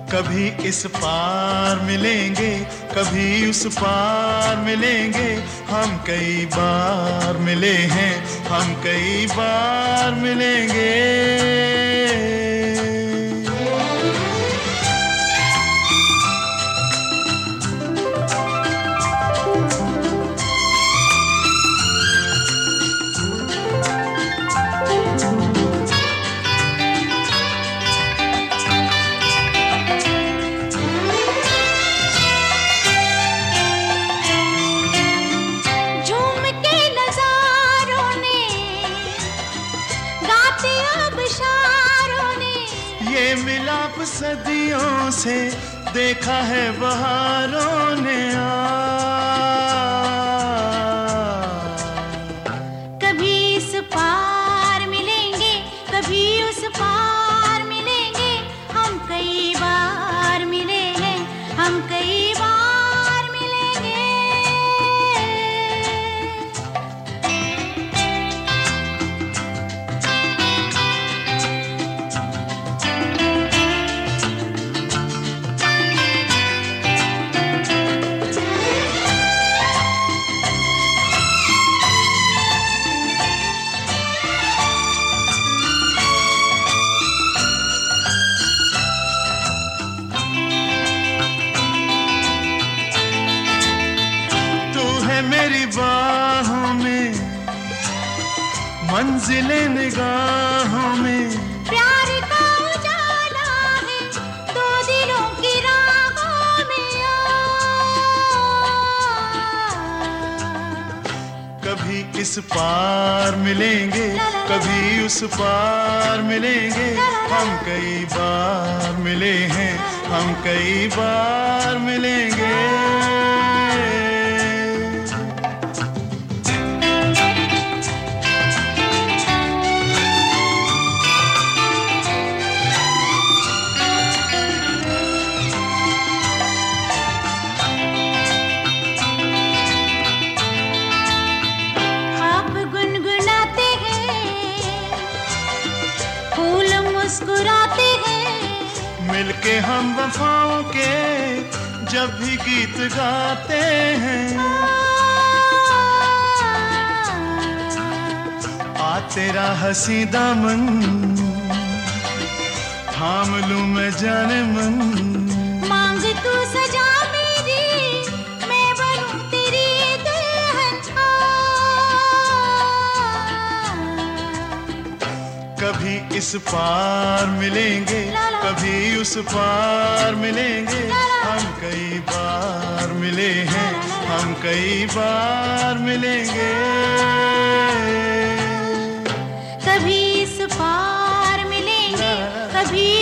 कभी इस पार मिलेंगे, कभी उस पार मिलेंगे। हम कई बार मिले हैं, हम कई बार मिलेंगे। ये मिलाप सदियों से देखा है बहारों ने। कभी इस पार मिलेंगे, कभी उस पार मिलेंगे। हम कई बार मिले हैं, हम कई बार मिलेंगे। मेरी बाहों में, मंजिले निगाहों में, प्यार का उजाला है दो दिलों की राहों में। कभी इस पार मिलेंगे, कभी उस पार मिलेंगे। हम कई बार मिले हैं, हम कई बार मिलेंगे। मुस्कुराते हैं मिलके हम वफाओं के जब भी गीत गाते हैं। आ तेरा हंसी दामन थाम लूं मैं जाने मन। मांग तू सजा मेरी, मैं बनूं तेरी दुल्हन। कभी इस पार मिलेंगे, कभी उस पार मिलेंगे। हम कई बार मिले हैं, हम कई बार मिलेंगे। कभी इस पार मिलेंगे, कभी